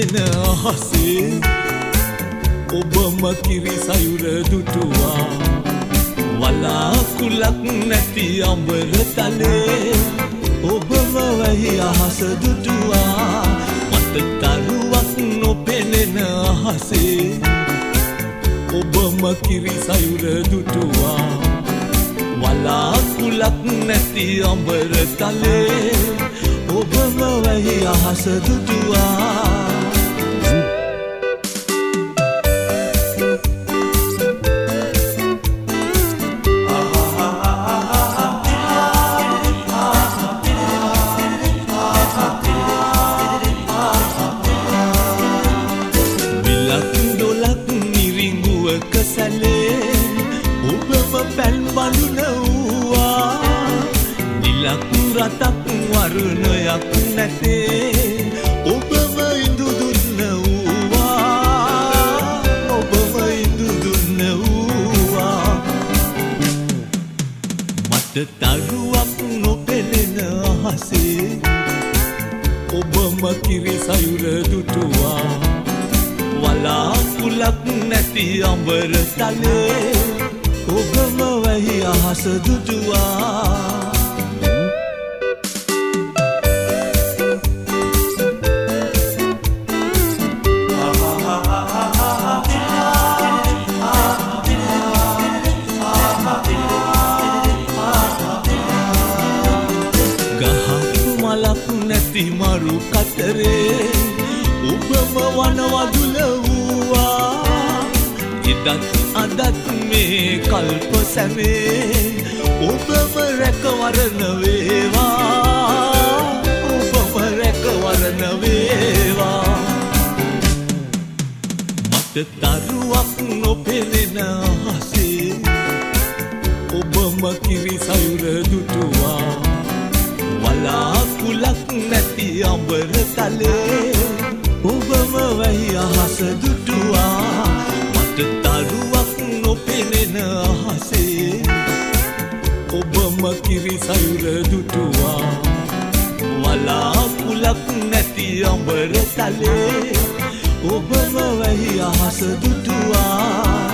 නොපෙනෙන අහසේ ඔබම කිරි සයුර දුටුවා වලාකුලක් නැති අඹර තලේ ඔබම වැහි අහස දුටුවා මට තරුවක් නොපෙනෙන අහසේ ඔබම කිරි සයුර දුටුවා වලාකුලක් නැති අඹර තලේ ඔබම වැහි අහස දුටුවා පැන් බඳුනවුවා නිලක් රටක් වරුණයක් නැතේ ඔබම ඉඳු දුන්නවුවා ඔබම ඉඳු දුන්නවුවා මට තරුවක් නොපෙනෙන අහසේ ඔබම කිරි සයුර දුටුවා වලාකුලක් නැති අඹර තලේ ඔබම වැහි අහස දුටුවා ගහක් මලක් නැති මරු කතරේ ඔබම වනවදුල වූවා ඉදත් අදත් මේ කල්ප සැමේ ඔබම රැකවරණ වේවා ඔබම රැකවරණ වේවා මට තරුවක් නොපෙනෙන අහසේ ඔබම කිරි සයුර දුටුවා වලාකුලක් නැති අඹර තලේ ඔබම වැහි අහස දුටුවා තරුවක් නොපෙනෙන අහසේ ඔබම කිරි සයුර දුටුවා වලාකුලක් නැති අඹර තලේ ඔබම වැහි අහස දුටුවා